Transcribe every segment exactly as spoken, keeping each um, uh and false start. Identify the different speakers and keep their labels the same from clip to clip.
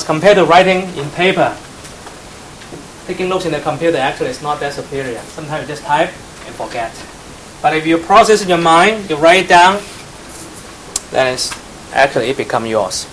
Speaker 1: compared to writing in paper, taking notes in the computer actually is not that superior. Sometimes you just type and forget. But if you process in your mind, you write it down, then it's actually it becomes yours.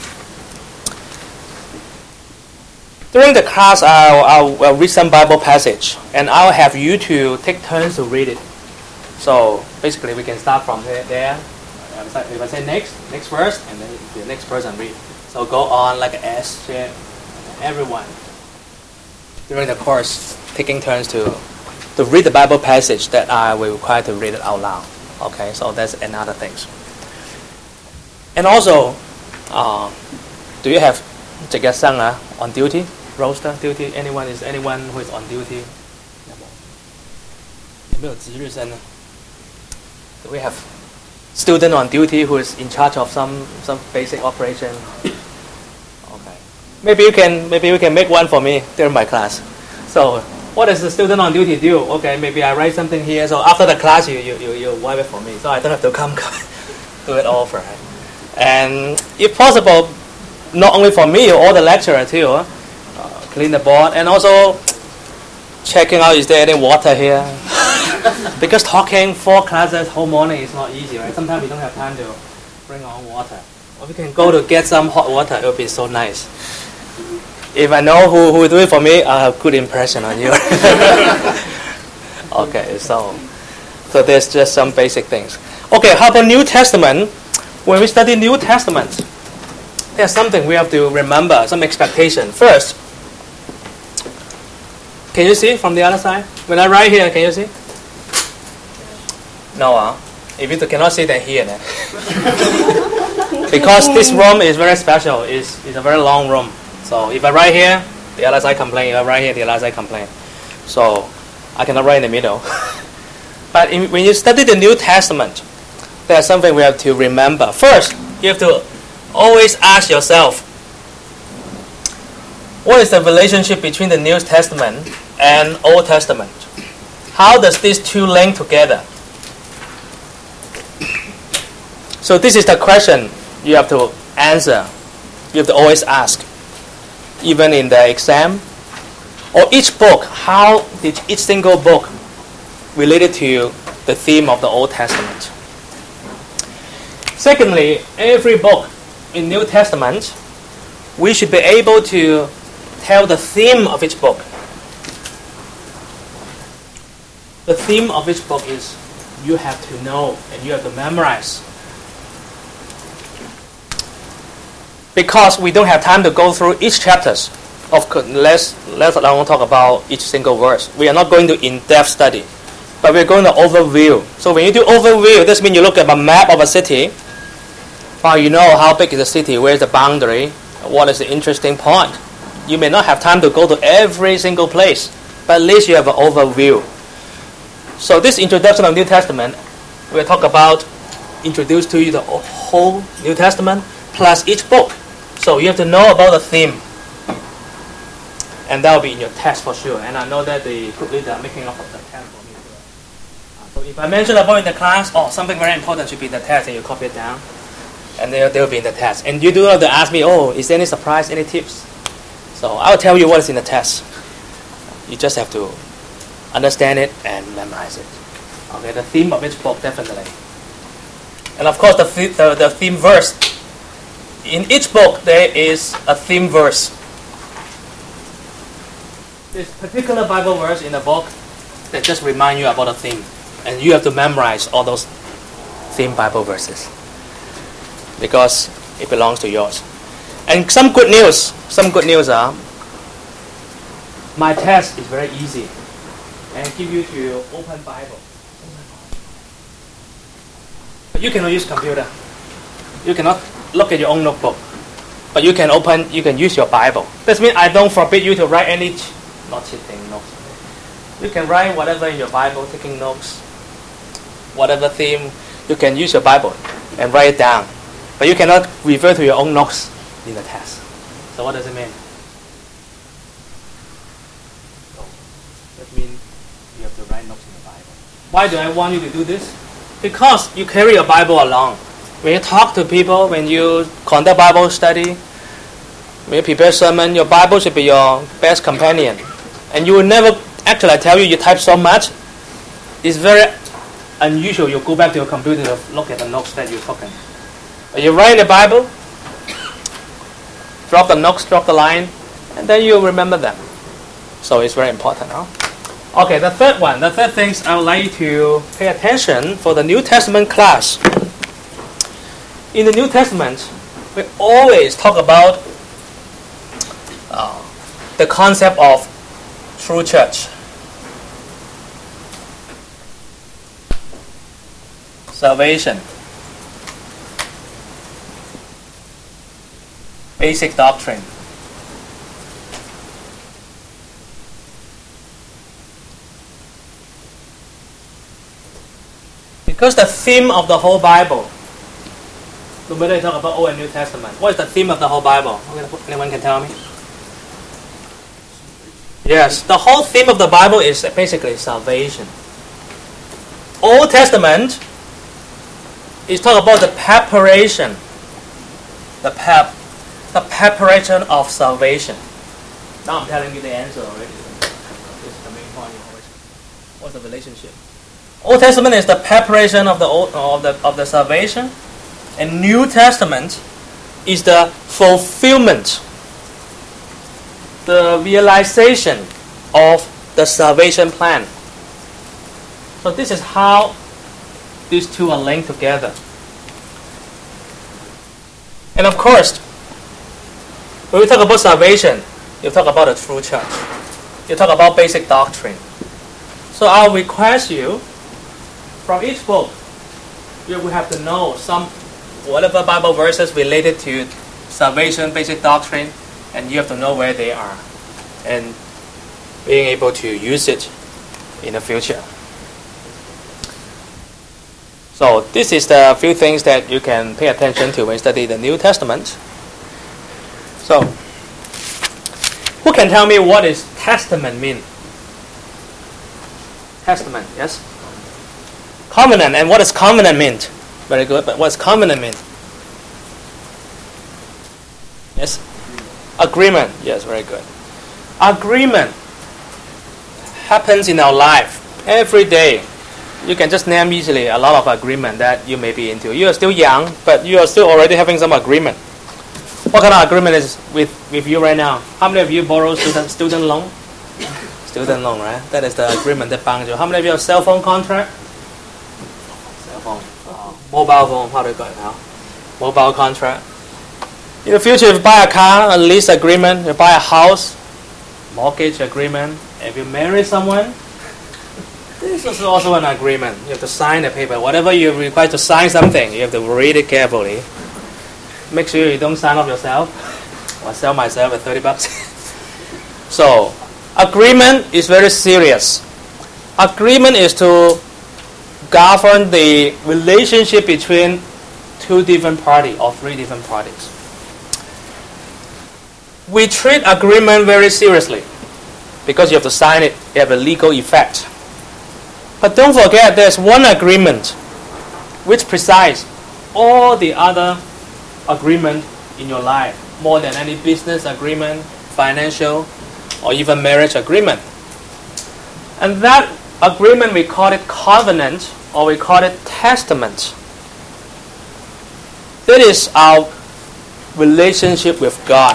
Speaker 1: During the class, I'll, I'll, I'll read some Bible passage, and I'll have you to take turns to read it. So basically, we can start from there. there. If I say next, next verse, and then the next person read. So go on like an S shape, everyone during the course taking turns to to read the Bible passage that I will require to read it out loud. Okay, so that's another thing. And also, uh, do you have Jagasang uh, on duty? Roster duty? Anyone is anyone who is on duty? Do we have student on duty who is in charge of some some basic operation? Okay, maybe you can maybe you can make one for me during my class. So, what does the student on duty do? Okay, maybe I write something here. So after the class, you you you, you wipe it for me, so I don't have to come do it all for it. And if possible, not only for me, all the lecturer too. Uh, clean the board and also checking out is there any water here. Because talking four classes whole morning is not easy, right? Sometimes we don't have time to bring our own water. Or we can go to get some hot water. It would be so nice. If I know who, who will do it for me, I'll have good impression on you. Okay, so so there's just some basic things. Okay, how about New Testament? When we study New Testament, there's something we have to remember, some expectation. First, can you see from the other side? When I write here, can you see? No, uh, if you cannot see, then here. Then. Because this room is very special. It's, it's a very long room. So if I write here, the other side complain. If I write here, the other side complain. So I cannot write in the middle. But in, when you study the New Testament, there's something we have to remember. First, you have to always ask yourself, what is the relationship between the New Testament and Old Testament? How does these two link together? So this is the question you have to answer. You have to always ask. Even in the exam, or each book, how did each single book related to the theme of the Old Testament? Secondly, every book in New Testament, we should be able to tell the theme of each book. The theme of each book is you have to know and you have to memorize. Because we don't have time to go through each chapters. Of course, let's let's alone talk about each single verse. We are not going to in-depth study, but we're going to overview. So when you do overview, this means you look at a map of a city. Well, you know how big is the city, where's the boundary, what is the interesting point. You may not have time to go to every single place, but at least you have an overview. So this introduction of New Testament, we'll talk about, introduce to you the whole New Testament, plus each book. So you have to know about the theme. And that will be in your test for sure. And I know that the group leader are making up of the test for me. So if I mention about in the class, oh, something very important should be in the test, and you copy it down. And they will be in the test. And you do have to ask me, oh, is there any surprise, any tips? So I'll tell you what is in the test. You just have to understand it and memorize it. Okay, the theme of each book, definitely. And of course, the, the, the theme verse. In each book, there is a theme verse. This particular Bible verse in the book that just remind you about the theme. And you have to memorize all those theme Bible verses. Because it belongs to yours. And some good news. Some good news are, my test is very easy. And give you to your open Bible. But you cannot use computer. You cannot look at your own notebook. But you can open, you can use your Bible. That means I don't forbid you to write any, ch- not cheating notes. You can write whatever in your Bible, taking notes. Whatever theme, you can use your Bible and write it down. But you cannot refer to your own notes in the test. So what does it mean? So that means you have to write notes in the Bible. Why do I want you to do this? Because you carry your Bible along. When you talk to people, when you conduct Bible study, When you prepare sermon, your Bible should be your best companion. And you will never, actually I tell you, you type so much, it's very unusual. You go back to your computer to look at the notes that you're talking. But you write in the Bible, drop the notes, drop the line, and then you remember them. So it's very important. Huh? Okay, the third one, the third thing I would like you to pay attention for the New Testament class. In the New Testament, we always talk about uh, the concept of true church. Salvation. Basic doctrine. Because the theme of the whole Bible, no matter you talk about Old and New Testament, what is the theme of the whole Bible? Anyone can tell me? Yes, the whole theme of the Bible is basically salvation. Old Testament is talk about the preparation, the pep, the preparation of salvation. Now I'm telling you the answer already. This is the main point. What's the relationship? Old Testament is the preparation of the old, of the of the salvation, and New Testament is the fulfillment, the realization of the salvation plan. So this is how these two are linked together. And of course, when we talk about salvation, you talk about a true church. You talk about basic doctrine. So I'll request you, from each book, you will have to know some whatever Bible verses related to salvation, basic doctrine, and you have to know where they are and being able to use it in the future. So this is the few things that you can pay attention to when you study the New Testament. So, who can tell me what is testament mean? Testament, yes? Covenant, and what does covenant mean? Very good, but what does covenant mean? Yes? Agreement, yes, very good. Agreement happens in our life every day. You can just name easily a lot of agreement that you may be into. You are still young, but you are still already having some agreement. What kind of agreement is with, with you right now? How many of you borrow student student loan? Student loan, right? That is the agreement that binds you. How many of you have cell phone contract? Cell phone. Uh, mobile phone, how do you call it now? Mobile contract. In the future, if you buy a car, a lease agreement, you buy a house, mortgage agreement. If you marry someone, this is also an agreement. You have to sign the paper. Whatever you're required to sign something, you have to read it carefully. Make sure you don't sign up yourself or sell myself at thirty bucks. So, agreement is very serious. Agreement is to govern the relationship between two different parties or three different parties. We treat agreement very seriously because you have to sign it. You have a legal effect. But don't forget, there's one agreement which presides all the other agreement in your life, more than any business agreement, financial, or even marriage agreement. And that agreement, we call it covenant, or we call it testament. That is our relationship with God.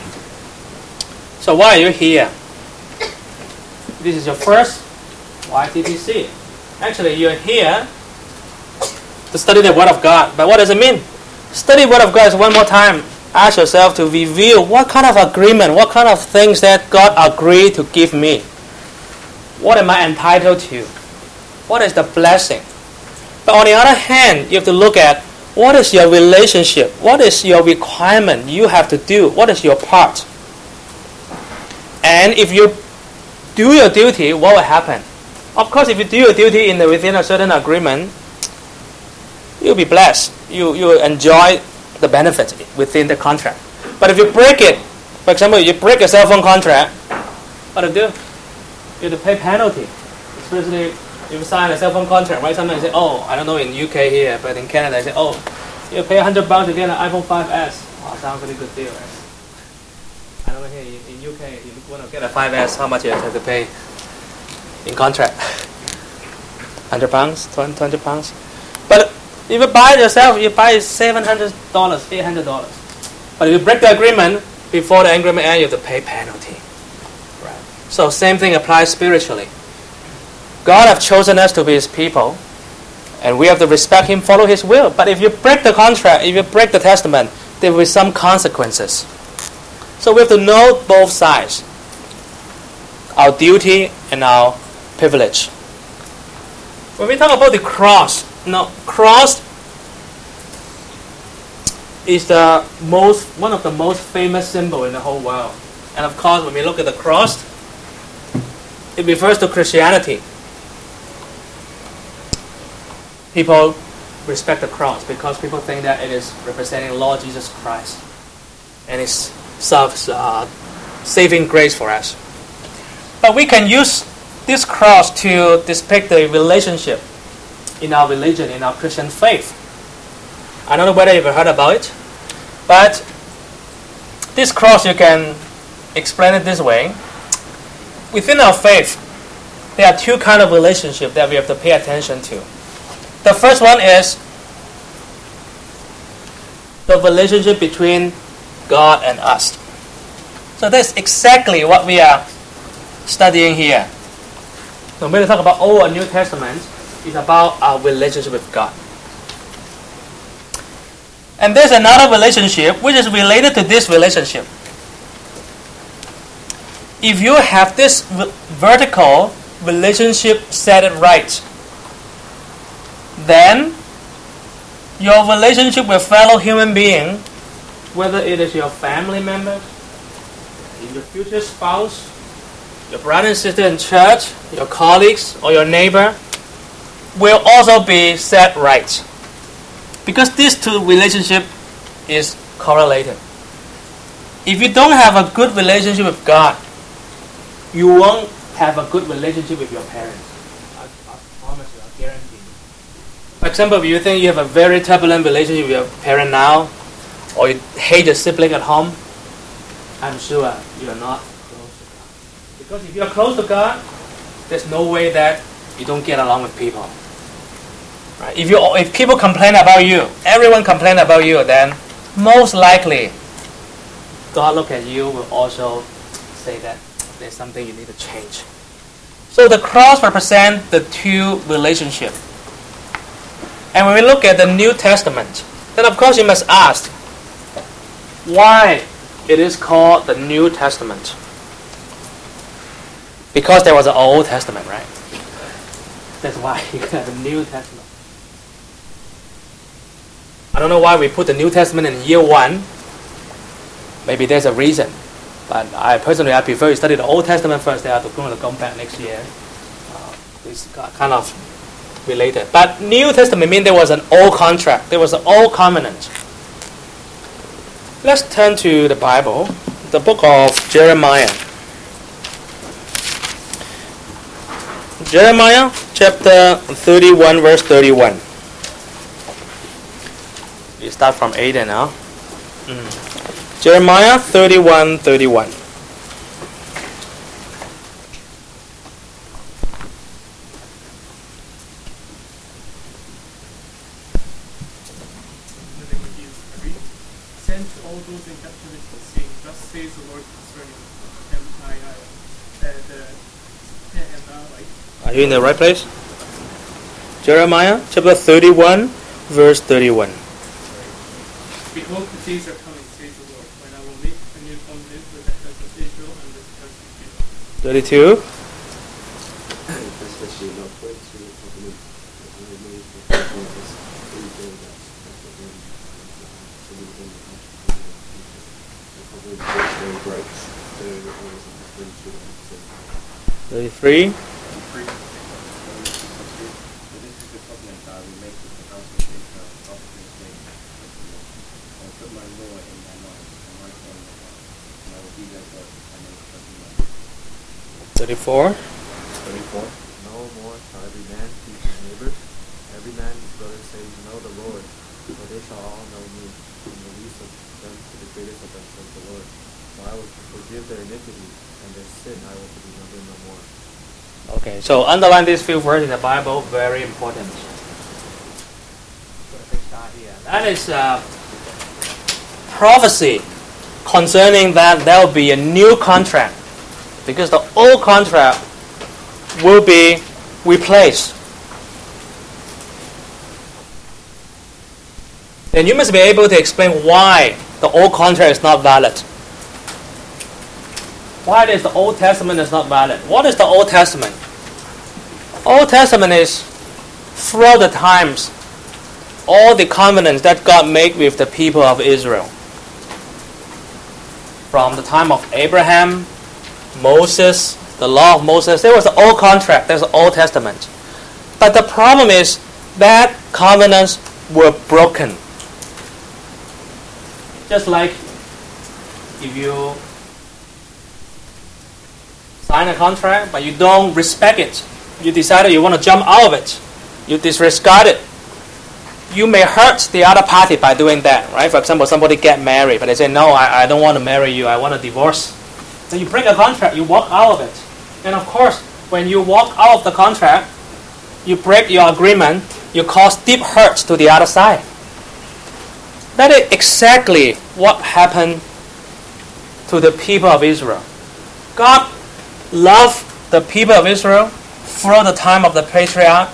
Speaker 1: So why are you here? This is your first Y T P C. Actually, you're here to study the Word of God. But what does it mean? Study Word of God is one more time. Ask yourself to reveal what kind of agreement, what kind of things that God agreed to give me. What am I entitled to? What is the blessing? But on the other hand, you have to look at what is your relationship? What is your requirement you have to do? What is your part? And if you do your duty, what will happen? Of course, if you do your duty in the, within a certain agreement, you'll be blessed. You you will enjoy the benefits within the contract. But if you break it, for example, you break a cell phone contract, what do you do? You have to pay penalty. Especially if you sign a cell phone contract, right? Sometimes you say, oh, I don't know in U K here, but in Canada, they say, oh, you pay one hundred bucks to get an iPhone five S. Wow, sounds like a good deal, right? I don't know here in, in U K, if you want to get a five S, how much you have to pay in contract? one hundred pounds, twenty pounds. But if you buy it yourself, you buy seven hundred dollars, eight hundred dollars. But if you break the agreement, before the agreement ends, you have to pay penalty. Right. So same thing applies spiritually. God has chosen us to be His people, and we have to respect Him, follow His will. But if you break the contract, if you break the testament, there will be some consequences. So we have to know both sides, our duty and our privilege. When we talk about the cross, now cross is the most one of the most famous symbols in the whole world. And of course, when we look at the cross, it refers to Christianity. People respect the cross because people think that it is representing Lord Jesus Christ and His serves uh, saving grace for us. But we can use this cross to depict the relationship in our religion, in our Christian faith. I don't know whether you've heard about it, but this cross, you can explain it this way. Within our faith, there are two kinds of relationship that we have to pay attention to. The first one is the relationship between God and us. So that's exactly what we are studying here. So when we talk about Old and New Testament, it's about our relationship with God. And there's another relationship which is related to this relationship. If you have this vertical relationship set it right, then your relationship with fellow human being, whether it is your family members, your future spouse, your brother and sister in church, your colleagues, or your neighbor, will also be set right. Because these two relationships is correlated. If you don't have a good relationship with God, you won't have a good relationship with your parents. I, I promise you, I guarantee you. For example, if you think you have a very turbulent relationship with your parent now, or you hate your sibling at home, I'm sure you are not close to God. Because if you are close to God, there's no way that you don't get along with people. Right? If you, if people complain about you, everyone complain about you, then most likely God look at you will also say that there's something you need to change. So the cross represents the two relationships. And when we look at the New Testament, then of course you must ask, why it is called the New Testament? Because there was an Old Testament, right? That's why you have a New Testament. I don't know why we put the New Testament in year one. Maybe there's a reason. But I personally, I prefer you study the Old Testament first. They are going to come back next year. Uh, it's kind of related. But New Testament means there was an old contract. There was an old covenant. Let's turn to the Bible, the book of Jeremiah. Jeremiah chapter thirty-one, verse thirty-one. We start from eight and now. Mm. Jeremiah thirty-one, thirty-one.
Speaker 2: Send to all those in captivity, saying, thus says the Lord concerning Nehemiah, the, the Nehemiah.
Speaker 1: Are you in the right place? Jeremiah chapter thirty-one, verse thirty-one.
Speaker 2: Behold, the days are coming, says the Lord, when I will make a new covenant with the house of Israel and with the house of Judah.
Speaker 1: thirty-two. thirty-three. Thirty-four.
Speaker 3: Thirty-four. No more shall every man teach his neighbor, every man his brother say, know the Lord, for they shall all know me, from the least of them to the greatest of them, says the Lord. For I will forgive their iniquity, and their sin I will remember no more.
Speaker 1: Okay, so underline these few words in the Bible, very important. Put a big star here. That is uh, prophecy concerning that there will be a new contract, because the old contract will be replaced. Then you must be able to explain why the old contract is not valid. Why is the Old Testament is not valid? What is the Old Testament? Old Testament is throughout the times, all the covenants that God made with the people of Israel. From the time of Abraham, Moses, the law of Moses, there was the old contract, there's the Old Testament. But the problem is that covenants were broken. Just like if you sign a contract but you don't respect it, you decided you want to jump out of it, you disregard it, you may hurt the other party by doing that, right? For example, somebody get married, but they say, no, I, I don't want to marry you, I want to divorce. So you break a contract, you walk out of it. And of course, when you walk out of the contract, you break your agreement, you cause deep hurt to the other side. That is exactly what happened to the people of Israel. God loved the people of Israel throughout the time of the patriarch.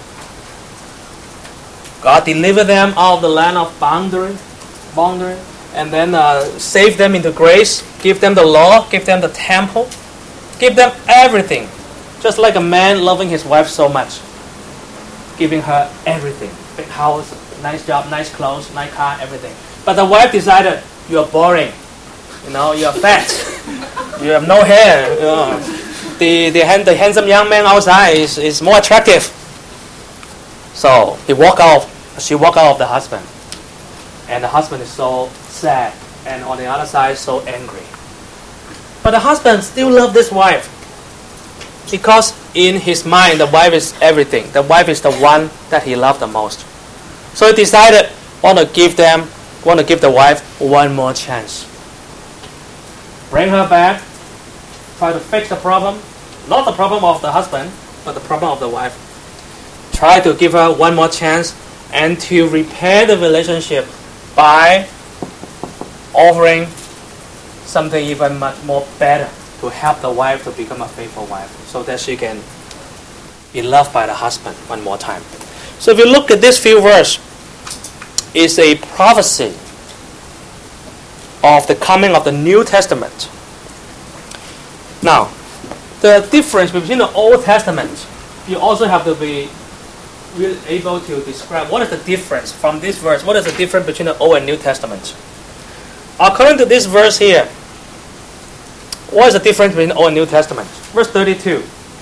Speaker 1: God delivered them out of the land of boundary, boundary, and then uh, saved them into grace, give them the law, give them the temple, give them everything. Just like a man loving his wife so much, giving her everything. Big house, nice job, nice clothes, nice car, everything. But the wife decided, you are boring, you know, you are fat, you have no hair. You know. The, the, the handsome young man outside is, is more attractive. So he walked out, she walked out of the husband. And the husband is so sad, and on the other side, so angry. But the husband still loved this wife, because in his mind, the wife is everything. The wife is the one that he loved the most. So he decided, want to give them, want to give the wife one more chance. Bring her back, try to fix the problem. Not the problem of the husband, but the problem of the wife. Try to give her one more chance and to repair the relationship by offering something even much more better to help the wife to become a faithful wife, so that she can be loved by the husband one more time. So if you look at this few verses, it's a prophecy of the coming of the New Testament. Now, the difference between the Old Testament, you also have to be really able to describe what is the difference from this verse. What is the difference between the Old and New Testament? According to this verse here, what is the difference between the Old and New Testament? Verse thirty-two.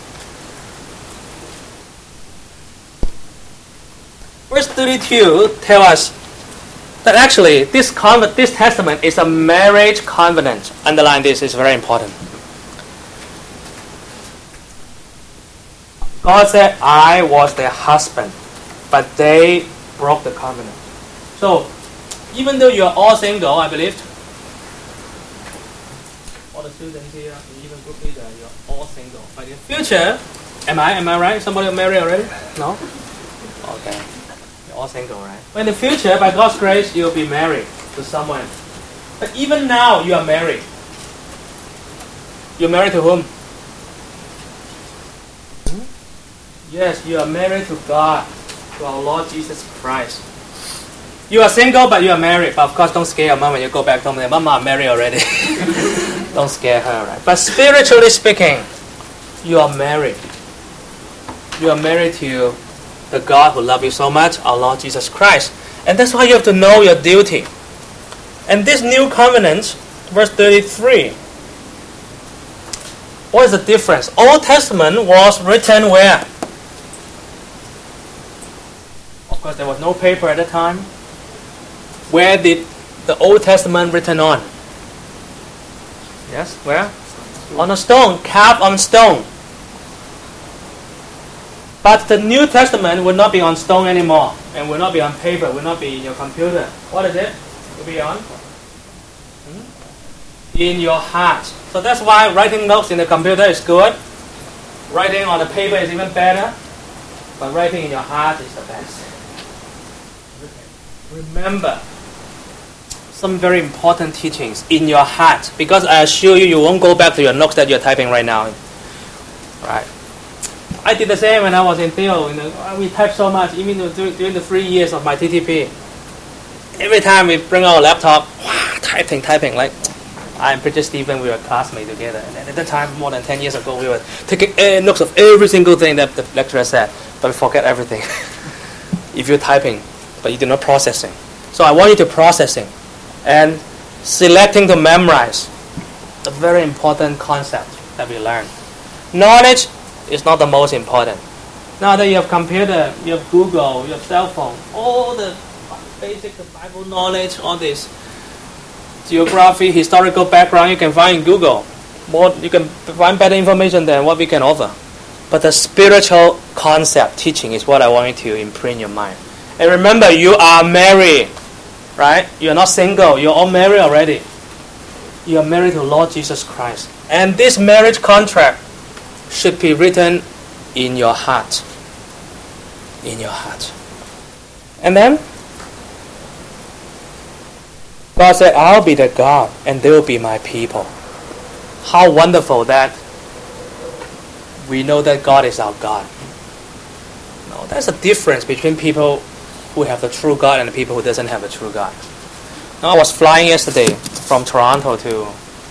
Speaker 1: Verse thirty-two tells us that actually this, con- this testament is a marriage covenant. Underline this, it's very important. God said, I was their husband, but they broke the covenant. So, even though you are all single, I believe, all the students here, even group leader, you are all single. But in the future, am I, am I right? Somebody married already? No? Okay. You're all single, right? But in the future, by God's grace, you'll be married to someone. But even now, you are married. You're married to whom? Yes, you are married to God, to our Lord Jesus Christ. You are single, but you are married. But of course, don't scare your mom when you go back home. Mama, I'm married already. Don't scare her, right? But spiritually speaking, you are married. You are married to the God who loves you so much, our Lord Jesus Christ. And that's why you have to know your duty. And this new covenant, verse thirty-three, what is the difference? Old Testament was written where? Of course, there was no paper at the time. Where did the Old Testament written on? Yes, where? On a stone, carved on stone. But the New Testament will not be on stone anymore, and will not be on paper, will not be in your computer. What is it? Will be on? Hmm? in your heart. So that's why writing notes in the computer is good. Writing on the paper is even better. But writing in your heart is the best. Remember some very important teachings in your heart, because I assure you, you won't go back to your notes that you're typing right now. Right? I did the same when I was in Theo. You know, we typed so much, even during, during the three years of my T T P. Every time we bring our laptop, wow, typing, typing. Like, I'm pretty Stephen, we were classmates together. And at the time, more than ten years ago, we were taking uh, notes of every single thing that the lecturer said, but we forget everything. If you're typing, but you do not processing. So I want you to processing and selecting to memorize. A very important concept that we learn. Knowledge is not the most important. Now that you have computer, you have Google, you have cell phone, all the basic Bible knowledge, all this geography, historical background you can find in Google. More, you can find better information than what we can offer. But the spiritual concept teaching is what I want you to imprint in your mind. And remember, you are married, right? You are not single. You are all married already. You are married to Lord Jesus Christ. And this marriage contract should be written in your heart. In your heart. And then, God said, I'll be the God, and they will be my people. How wonderful that we know that God is our God. No, there's a difference between people who have the true God and the people who doesn't have a true God. Now, I was flying yesterday from Toronto to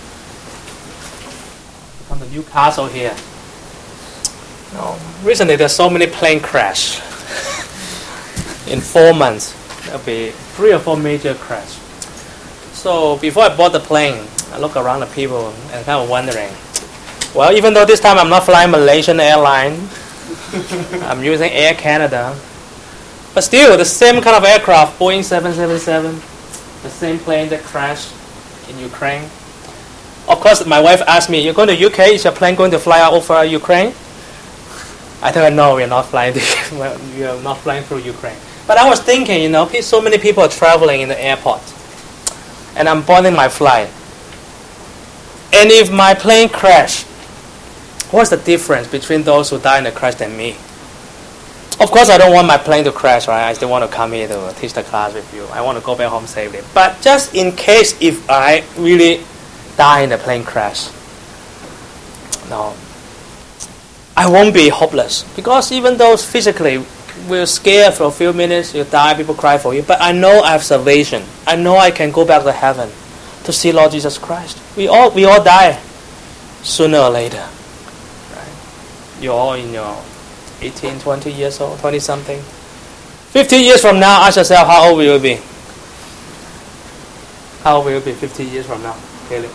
Speaker 1: come to Newcastle here. No, recently there's so many plane crash. In four months, there'll be three or four major crash. So before I bought the plane, I look around the people and kind of wondering, well, even though this time I'm not flying Malaysian Airlines, I'm using Air Canada, but still the same kind of aircraft, Boeing seven seventy-seven, the same plane that crashed in Ukraine. Of course, my wife asked me, you're going to U K, is your plane going to fly over Ukraine? I told her, no, we're not flying to, we are not flying through Ukraine. But I was thinking, you know, so many people are traveling in the airport, and I'm boarding my flight. And if my plane crash, what's the difference between those who die in the crash and me? Of course, I don't want my plane to crash, right? I still want to come here to teach the class with you. I want to go back home safely. But just in case if I really die in the plane crash, no, I won't be hopeless. Because even though physically we're scared for a few minutes, you die, people cry for you, but I know I have salvation. I know I can go back to heaven to see Lord Jesus Christ. We all we all die sooner or later. Right? You're all in your eighteen, twenty years old, twenty something. fifty years from now, ask yourself, how old will you be? How old will you be fifty years from now? Caleb?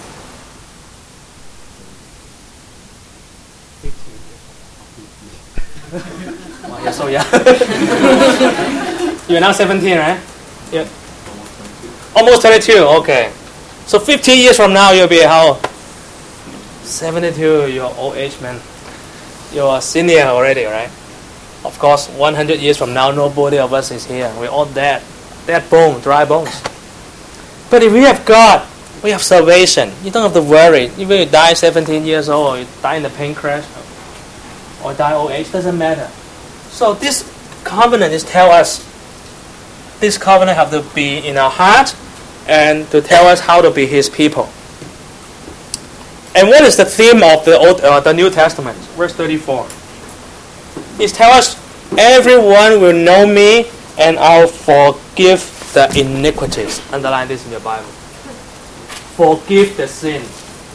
Speaker 1: Oh, you're so young. You're now seventeen, right? Yeah. Almost twenty-two, okay. So fifty years from now, you'll be how old? seventy-two, you're old age, man. You're a senior already, right? Of course, one hundred years from now, nobody of us is here. We're all dead. Dead bone, dry bones. But if we have God, we have salvation. You don't have to worry. Even if you die seventeen years old, or you die in a plane crash, or die old age, doesn't matter. So this covenant is tell us, this covenant have to be in our heart, and to tell us how to be His people. And what is the theme of the Old, uh, the New Testament? Verse thirty-four. It tells us, everyone will know me, and I'll forgive the iniquities. Underline this in your Bible. Forgive the sin.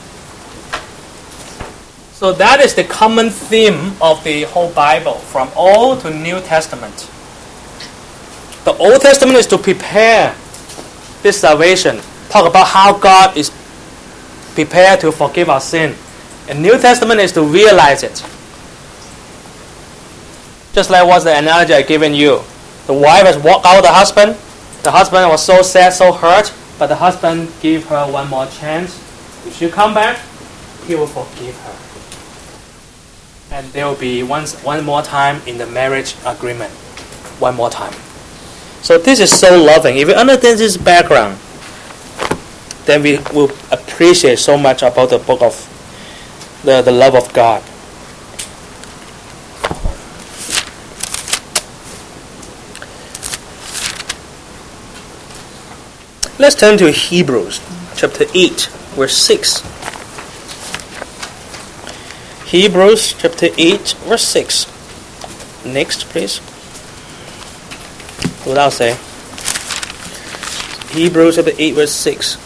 Speaker 1: So that is the common theme of the whole Bible, from Old to New Testament. The Old Testament is to prepare this salvation, talk about how God is prepared to forgive our sin. And New Testament is to realize it. Just like what's the analogy I given you. The wife has walked out the husband. The husband was so sad, so hurt, but the husband gave her one more chance. If she come back, he will forgive her. And there will be once, one more time in the marriage agreement. One more time. So this is so loving. If you understand this background, then we will appreciate so much about the book of the, the love of God. Let's turn to Hebrews chapter eight, verse six. Hebrews chapter eight, verse six. Next, please. Without say. Hebrews chapter eight, verse six.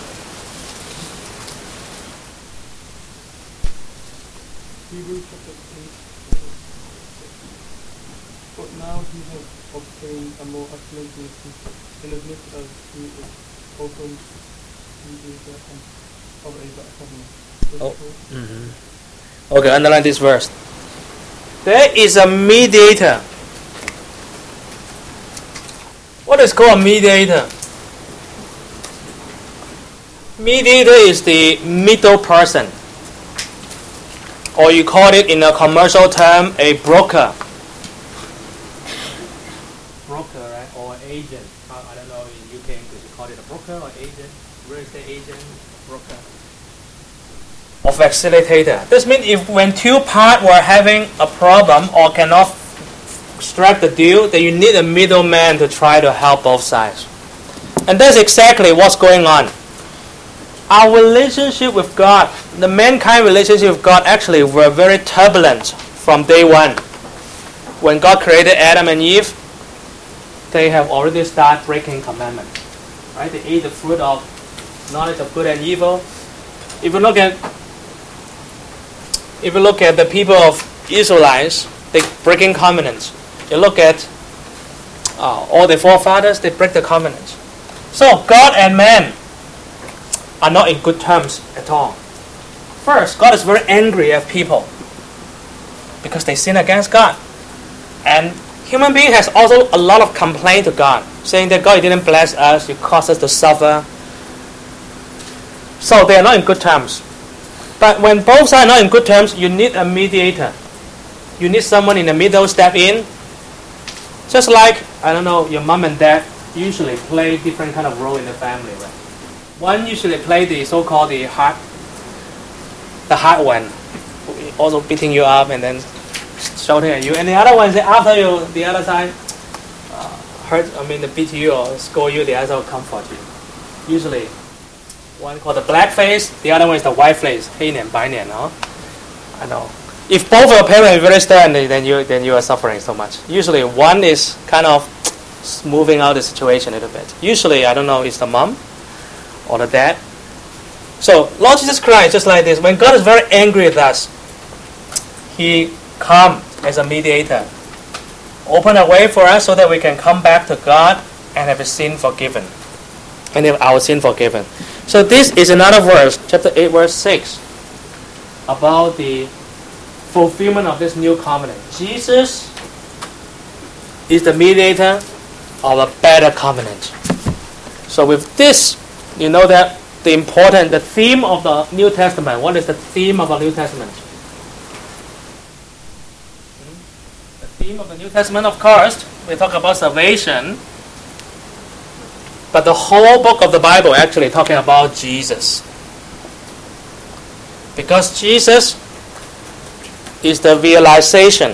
Speaker 2: Hebrews chapter eight. But now he has obtained a more excellent blessing, in the midst of he is also mediator of a covenant.
Speaker 1: Oh. Mm-hmm. Okay, underline this verse. There is a mediator. What is called a mediator? Mediator is the middle person, or you call it in a commercial term a broker. Broker, right? Or agent. I don't know in U K English you call it a broker or agent, real estate agent, broker. Or facilitator. This means if when two parties were having a problem or cannot strike the deal, then you need a middleman to try to help both sides. And that's exactly what's going on. Our relationship with God, the mankind relationship with God actually were very turbulent from day one. When God created Adam and Eve, they have already started breaking commandments. Right? They ate the fruit of knowledge of good and evil. If you look at if you look at the people of Israelites, they breaking covenants. You look at uh, all the forefathers, they break the covenants. So God and man are not in good terms at all. First, God is very angry at people because they sin against God. And human being has also a lot of complaint to God, saying that God, you didn't bless us, you caused us to suffer. So they are not in good terms. But when both sides are not in good terms, you need a mediator. You need someone in the middle step in. Just like, I don't know, your mom and dad usually play different kind of role in the family, right? One usually play the so-called the hard, the hard one, also beating you up and then shouting at you, and the other one is after you, the other side uh, hurt, I mean, beat you or scold you, the other will comfort you. Usually, one called the black face, the other one is the white face, 黑脸白脸, no? I know. If both your parents are very stern, then you then you are suffering so much. Usually, one is kind of smoothing out the situation a little bit. Usually, I don't know, it's the mom or the dad. So, Lord Jesus Christ, just like this, when God is very angry with us, He comes as a mediator, open a way for us so that we can come back to God and have a sin forgiven, and have our sin forgiven. So this is another verse, chapter eight, verse six, about the fulfillment of this new covenant. Jesus is the mediator of a better covenant. So with this, you know that the important, the theme of the New Testament. What is the theme of the New Testament? The theme of the New Testament, of course, we talk about salvation. But the whole book of the Bible actually talking about Jesus. Because Jesus is the realization,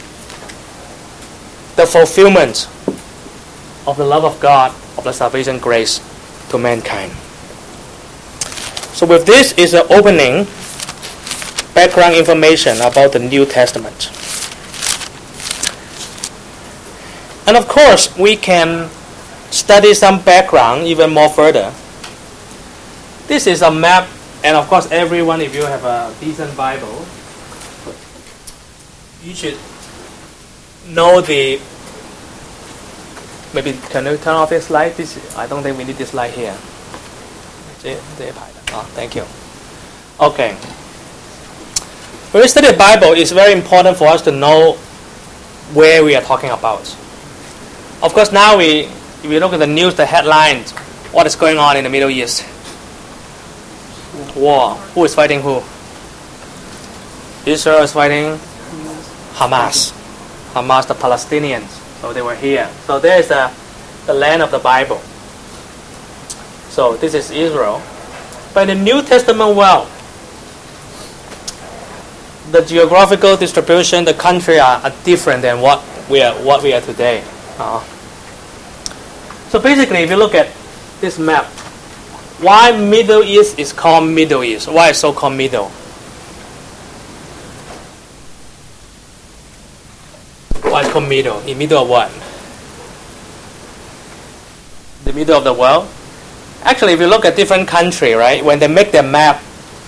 Speaker 1: the fulfillment of the love of God, of the salvation grace to mankind. So with this is the opening background information about the New Testament. And of course, we can study some background even more further. This is a map, and of course everyone, if you have a decent Bible, you should know the, maybe can you turn off this light? This, I don't think we need this light here. Oh, thank you. Okay. When we study the Bible, it's very important for us to know where we are talking about. Of course, now we, if you look at the news, the headlines, what is going on in the Middle East? War. Who is fighting who? Israel is fighting Hamas. Hamas, the Palestinians. So they were here. So there is the, the land of the Bible. So this is Israel. But in the New Testament world, the geographical distribution, the country are, are different than what we are what we are today. Uh, so basically, if you look at this map, why Middle East is called Middle East? Why is so called Middle? Why is called Middle? In middle of what? The middle of the world. Actually, if you look at different country, right, when they make their map,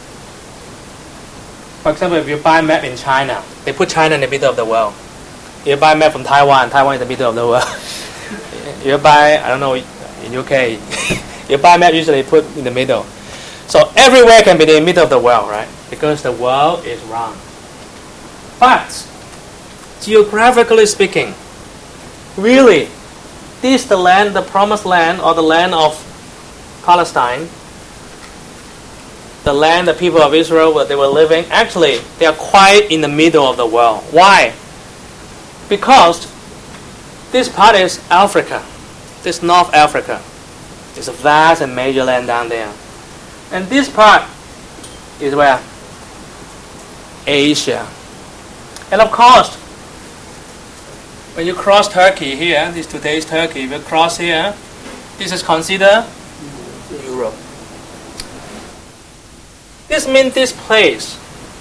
Speaker 1: for example, if you buy a map in China, they put China in the middle of the world. If you buy a map from Taiwan, Taiwan is the middle of the world. If you buy, I don't know, in U K, you buy a map usually put in the middle. So everywhere can be the middle of the world, right? Because the world is round. But geographically speaking, really, this the land, the promised land, or the land of Palestine, the land, the people of Israel, where they were living, actually, they are quite in the middle of the world. Why? Because this part is Africa, this North Africa. It's a vast and major land down there. And this part is where? Asia. And of course, when you cross Turkey here, this today's Turkey, if you cross here, this is considered Europe. This means this place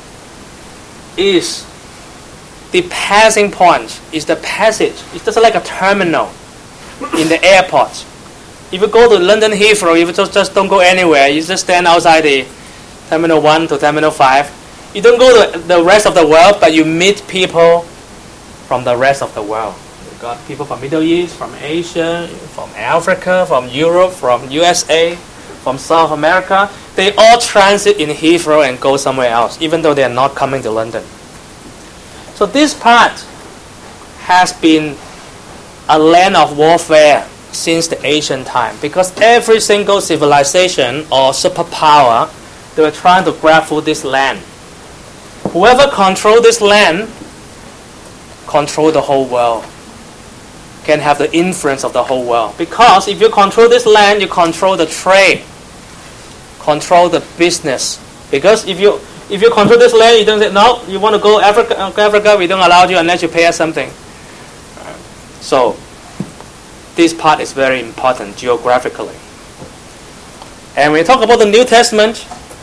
Speaker 1: is the passing point, is the passage. It's just like a terminal in the airport. If you go to London Heathrow, if you just, just don't go anywhere, you just stand outside the Terminal one to Terminal five. You don't go to the rest of the world, but you meet people from the rest of the world. You've got people from Middle East, from Asia, from Africa, from Europe, from U S A, from South America. They all transit in Heathrow and go somewhere else, even though they are not coming to London. So this part has been a land of warfare since the ancient time, because every single civilization or superpower, they were trying to grab for this land. Whoever control this land control the whole world, can have the influence of the whole world. Because if you control this land, you control the trade, control the business. Because if you if you control this land, you don't say, no, you want to go Africa, Africa, we don't allow you unless you pay us something. So this part is very important geographically. And when you talk about the New Testament,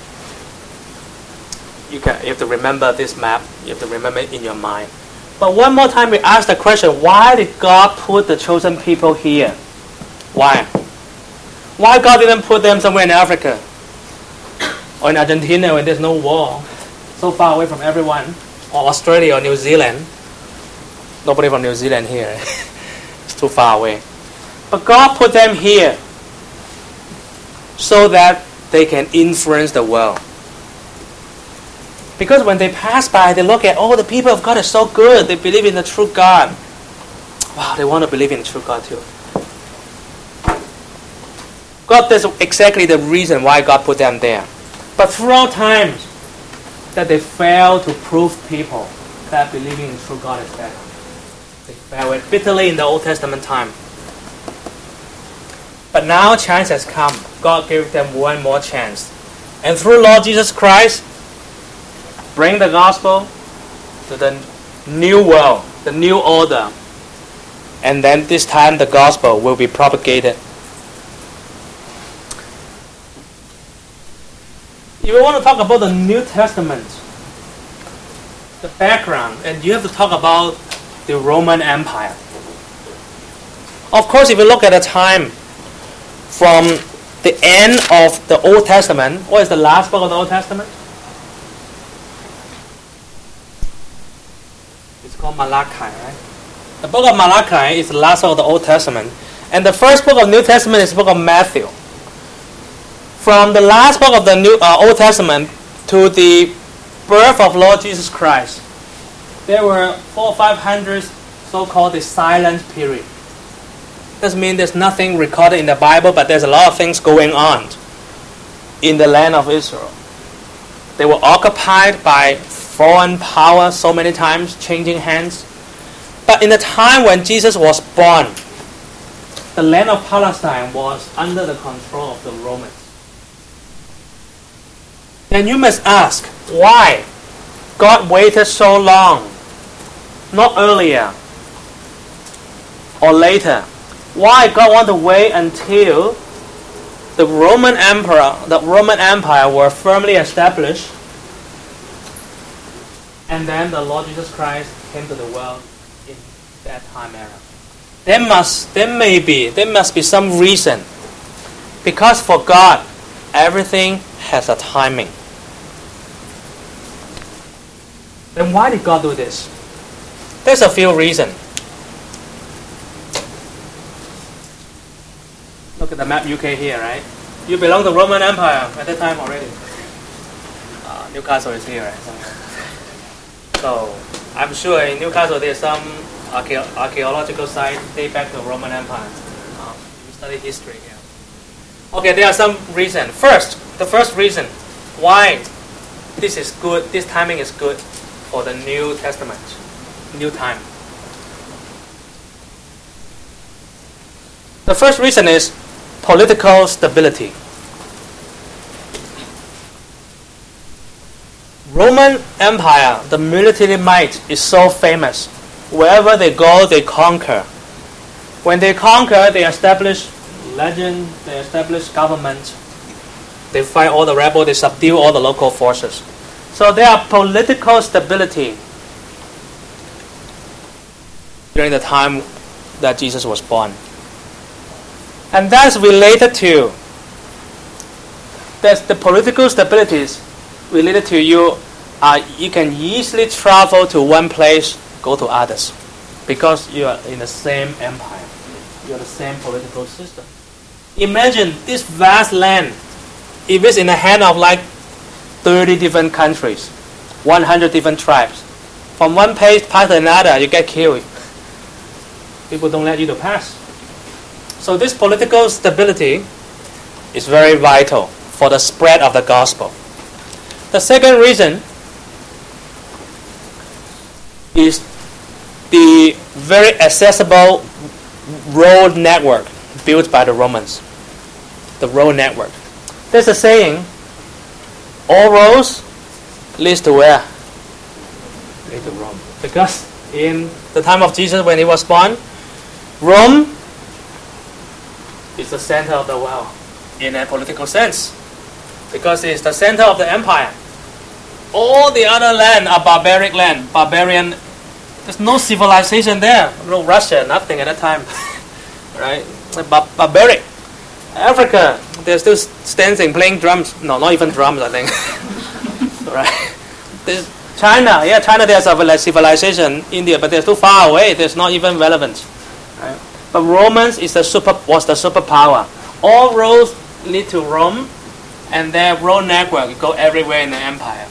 Speaker 1: you, can, you have to remember this map. You have to remember it in your mind. But one more time we ask the question, why did God put the chosen people here? Why? Why God didn't put them somewhere in Africa? Or in Argentina when there's no war, so far away from everyone? Or Australia or New Zealand? Nobody from New Zealand here. It's too far away. But God put them here so that they can influence the world. Because when they pass by, they look at, oh, the people of God are so good. They believe in the true God. Wow, they want to believe in the true God too. God, that's exactly the reason why God put them there. But throughout times that they fail to prove people that believing in true God is better. They failed bitterly in the Old Testament time. But now chance has come. God gave them one more chance. And through Lord Jesus Christ, bring the gospel to the new world, the new order. And then this time the gospel will be propagated. If you want to talk about the New Testament, the background, and you have to talk about the Roman Empire. Of course, if you look at the time from the end of the Old Testament, what is the last book of the Old Testament? It's called Malachi, right? The book of Malachi is the last book of the Old Testament. And the first book of New Testament is the book of Matthew. From the last book of the New uh, Old Testament to the birth of Lord Jesus Christ, there were four or five hundred so-called the silent period. Doesn't mean there's nothing recorded in the Bible, but there's a lot of things going on in the land of Israel. They were occupied by foreign power so many times, changing hands. But in the time when Jesus was born, the land of Palestine was under the control of the Romans. then you must ask, why God waited so long, not earlier or later? Why God want to wait until the Roman Emperor, the Roman Empire were firmly established, and then the Lord Jesus Christ came to the world in that time era? There must, there may be, there must be some reason. Because for God, everything has a timing. Then why did God do this? There's a few reasons. Look at the map U K here, right? You belong to the Roman Empire at that time already. Uh, Newcastle is here, right? So I'm sure in Newcastle there's some archae- archaeological site date back to the Roman Empire. Uh, you study history here. Okay, there are some reasons. First, the first reason why this is good, this timing is good for the New Testament, new time. The first reason is political stability. Roman Empire, the military might is so famous. Wherever they go, they conquer. When they conquer, they establish legend, they establish government. They fight all the rebels, they subdue all the local forces. So there are political stability during the time that Jesus was born. And that's related to, that's the political stability is related to you. Uh, you can easily travel to one place, go to others, because you are in the same empire. You are the same political system. Imagine this vast land, if it's in the hand of like thirty different countries, one hundred different tribes. From one place past another, you get killed. People don't let you to pass. So this political stability is very vital for the spread of the gospel. The second reason is the very accessible road network built by the Romans. The road network. There's a saying, all roads leads to where? Lead to Rome. Because in the time of Jesus when he was born, Rome is the center of the world in a political sense. Because it's the center of the empire. All the other land are barbaric land, barbarian. There's no civilization there. No Russia, nothing at that time. Right? Bar- barbaric. Africa, they're still dancing, playing drums. No, not even drums, I think. Right? There's China, yeah, China there's a civilization. India, but they're too far away. There's not even relevant. Right? But Romans is the super was the superpower. All roads lead to Rome, and their road network go everywhere in the empire.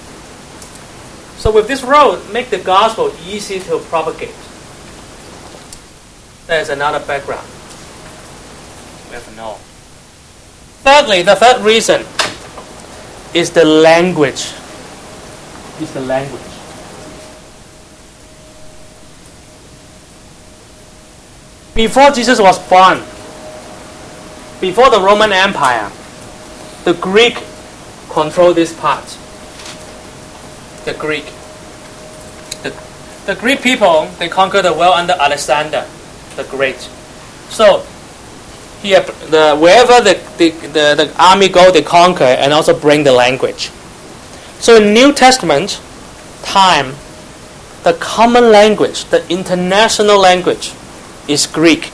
Speaker 1: So with this road, make the gospel easy to propagate. There's another background we have to know. Thirdly, the third reason is the language. Is the language. Before Jesus was born, before the Roman Empire, the Greek controlled this part. The Greek. The, the Greek people, they conquered the world under Alexander the Great. So, here, the, wherever the, the, the, the army go, they conquer and also bring the language. So in New Testament time, the common language, the international language, is Greek.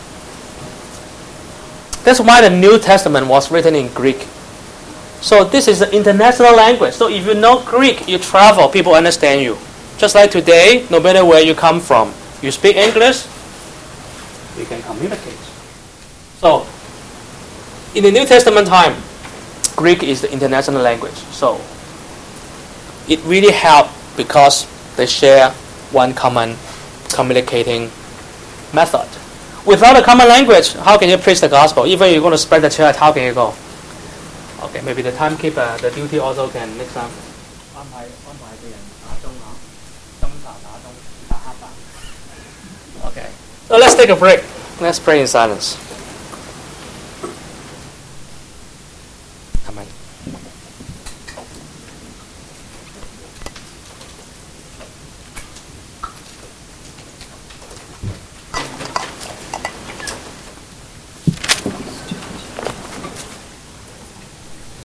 Speaker 1: That's why the New Testament was written in Greek. So this is the international language. So if you know Greek, you travel, people understand you. Just like today, no matter where you come from, you speak English, you can communicate. So in the New Testament time, Greek is the international language. So it really helped because they share one common communicating method. Without a common language, how can you preach the gospel? Even you're going to spread the church, how can you go? Okay, maybe the timekeeper, the duty also can next time. Okay, so let's take a break. Let's pray in silence.